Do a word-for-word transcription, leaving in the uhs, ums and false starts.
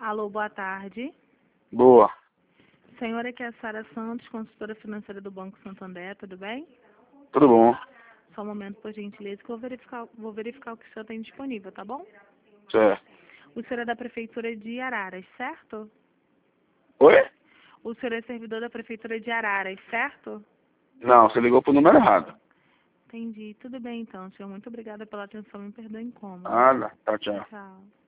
Alô, boa tarde. Boa. Senhora, aqui é a Sara Santos, consultora financeira do Banco Santander, tudo bem? Tudo bom? Só um momento, por gentileza, que eu vou verificar, vou verificar o que o senhor tem disponível, tá bom? Certo. O senhor é da Prefeitura de Araras, certo? Oi? O senhor é servidor da Prefeitura de Araras, certo? Não, você ligou pro número errado. Entendi. Tudo bem, então, senhor. Muito obrigada pela atenção. Me perdoe o incômodo. Ah, tá, tchau. Tchau.